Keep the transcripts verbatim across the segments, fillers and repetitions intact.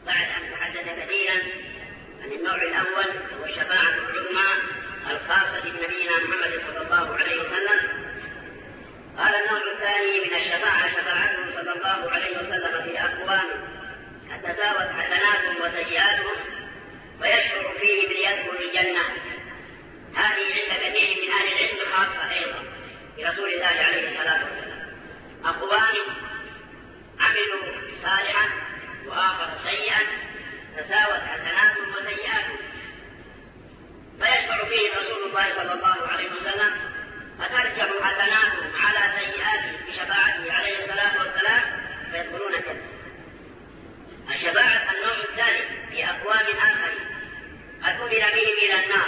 بعد أن تحدث كثيرا عن النوع الأول هو الشفاعة العظمى الخاصة بنبينا محمد صلى الله عليه وسلم. قال النوع الثاني من الشفاعة شفاعته صلى الله عليه وسلم في أقوام تتساوت حسناتهم وسيئاتهم ويشعر فيه بيدخل الجنة. هذه عند كثير من أهل العلم خاصة أيضا برسول الله عليه الصلاة والسلام. أقوام عملوا صالحا وآخر سيئا تساوت حسناتهم وسيئاتهم فيشفع فيه رسول الله صلى الله عليه وسلم فترجع حسناتهم على سيئاتهم بشفاعته عليه الصلاة والسلام فيدخلون الجنة. الشفاعة النوع الثالث في أقوام آخرين قد أمر بهم إلى النار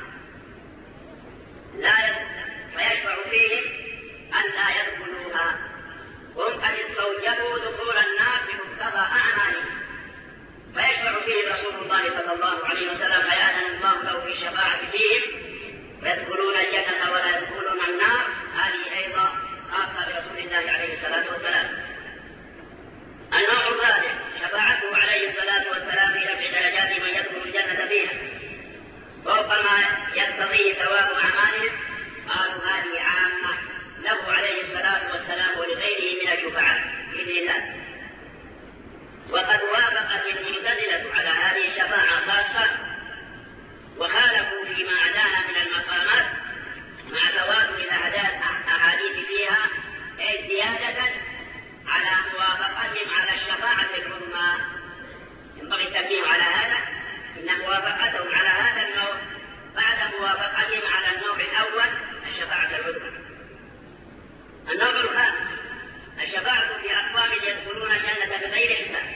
لا فيشفع فيهم أن لا يدخلوها وهم قد استوجبوا دخول النار بمقتضى أعمالهم فيشفع فيه رسول الله صلى الله عليه وسلم فيأذن الله له في الشفاعة فيهم ويدخلون الجنة ولا يدخلون النار. هذه أيضا خاصة برسول الله عليه الصلاة والسلام. النوع الرابع شفاعته عليه الصلاة والسلام في رفع درجات من يدخل الجنة فيها فوق ما يقتضيه ثواب أعمالهم. قالوا هذه عامة له عليه الصلاة والسلام ولغيره من الشفعاء بإذن الله. وقد وافقت المعتزلة على هذه الشفاعة خاصة وخالفوا فيما عداها من المقامات مع تواتر الأحاديث فيها زيادة على موافقتهم على الشفاعة العظمى. ينبغي التنبيه على هذا إن موافقتهم على هذا النوع بعد موافقتهم على النوع الأول الشفاعة العظمى. النوع الخامس الشفاعة في أقوام يدخلون الجنة بغير حساب.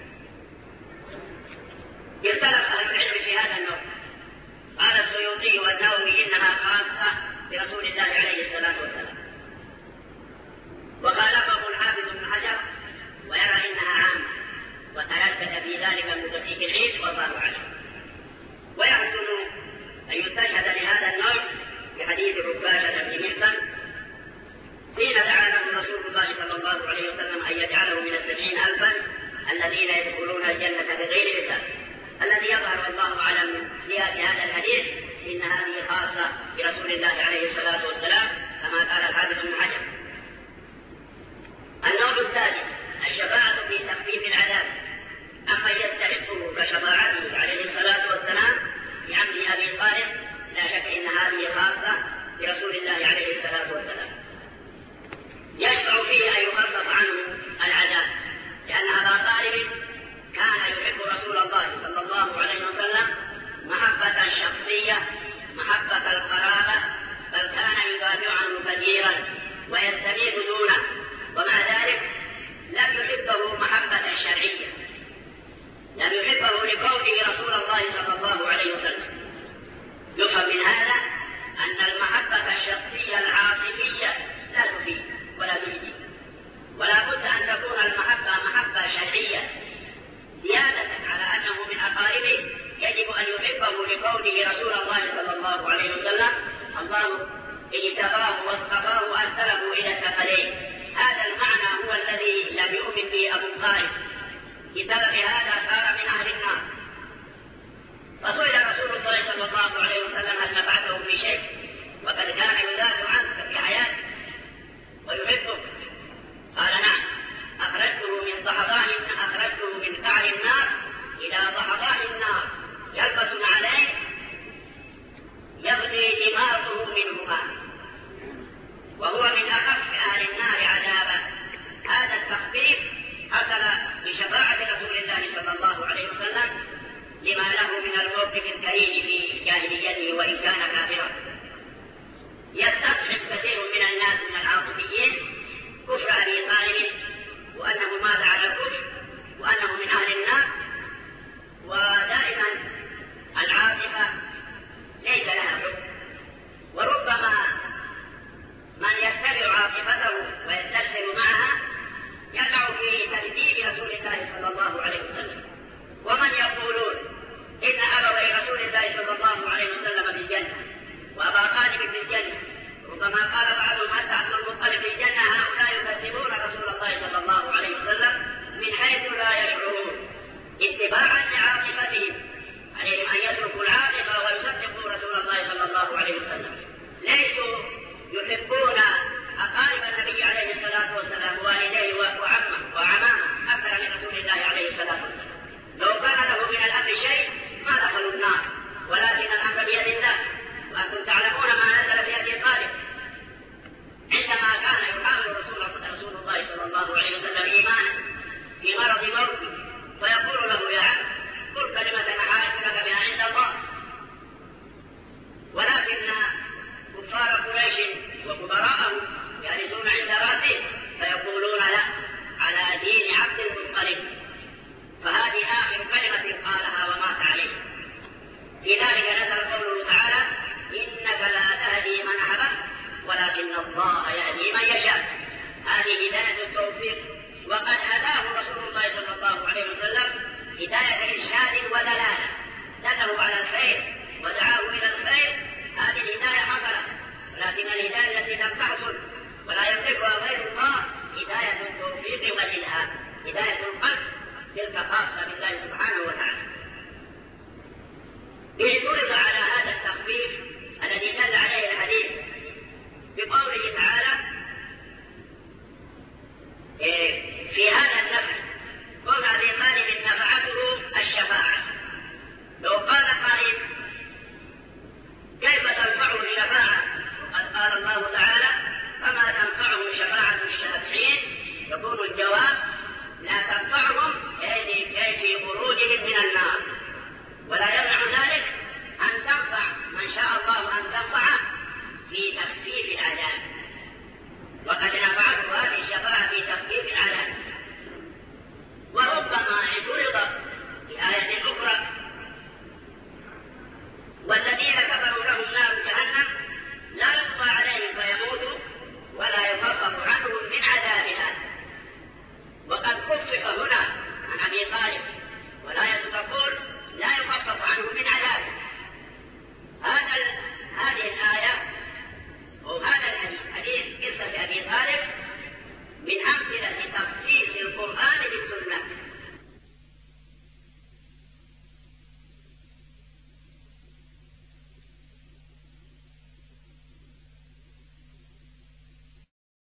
اختلف أهل العلم في هذا النوع. قال السيوطي والنووي إنها خاصة برسول الله عليه الصلاة والسلام وخالفه الحافظ ابن حجر ويرى إنها عامة وتردد في ذلك المدقق العيد والله أعلم. ويحسن أن يستشهد لهذا النوع بحديث عكاشة بن محصن حين دعا له رسول الله صلى الله عليه وسلم أن يجعله من السبعين ألفا الذين يدخلون الجنة بغير حساب. الذي يظهر والله أعلم من سياق هذا الحديث إن هذه خاصة برسول الله عليه الصلاة والسلام كما قال الحافظ ابن حجر. النوع السادس الشفاعة في تخفيف العذاب أما يستحقه كشفاعته عليه الصلاة والسلام لعمه أبي طالب لا شك إن هذه خاصة برسول الله عليه الصلاة والسلام. يشفع فيه أن يخفف عنه العذاب لأن أبا طالب كان يحب رسول الله صلى الله عليه وسلم محبة شخصية محبة القرابة بل كان يدافع عنه كثيرا ويستميت دونه ومع ذلك لم يحبه محبة شرعية لم يحبه لقوله رسول الله صلى الله عليه وسلم. يفهم من هذا أن المحبة الشخصية العاطفية لا تفيد ولا تفيد ولا بد أن تكون المحبة محبة شرعية زيادة على أنه من أقاربه يجب أن يحبه لقوله رسول الله صلى الله عليه وسلم الله اجتباه واصطفاه وأرسله إلى الثقلين. هذا المعنى هو الذي لم يؤمن به أبو طالب بسبب هذا صار من أهل النار. فسئل رسول الله صلى الله عليه وسلم هل نفعته في شيء وقد كان يدافع عنك في حياته ويحبك قال نعم أخرجته من ضحضان أخرجته من قعر النار إلى ضحضان النار يلبس عليه يغلي دماغه منهما وهو من أخف أهل النار عذابا. هذا التخفيف حصل بشفاعة رسول الله صلى الله عليه وسلم لما له من الموقف الكريم في جاهليته وإن كان كافرا. يستصحب كثير من الناس من العاطفيين كفر أبي طالب وأنه مات على الكفر وأنه من أهل النار. ودائما العاطفة ليس لها حكم وربما من يتبع عاطفته ويسترسل معها يقع في تكذيب رسول الله صلى الله عليه وسلم. ومن يقولون إن أبوي رسول الله صلى الله عليه وسلم في الجنة وأبا طالب في الجنة ربما قال بعضهم حتى عبد المطلب في الجنة هؤلاء يكذبون رسول الله صلى الله عليه وسلم من حيث لا يشعرون. اتباع المطلب، فهذه آخر كلمة قالها ومات عليه. في ذلك نزل قوله تعالى: إنك لا تهدي من أحببت ولكن الله يهدي من يشاء. هذه هداية التوفيق، وقد هداه رسول الله صلى الله عليه وسلم هداية إرشاد ودلالة، دله على الخير ودعاه إلى الخير. هذه الهداية حصلت، لكن الهداية التي لم تحصل ولا يملكها غير الله هداية التوفيق والإلهام، هداية القلب، تلك خاصة بالله سبحانه وتعالى. اعترض على هذا التخفيف الذي دل عليه الحديث بقوله تعالى: إيه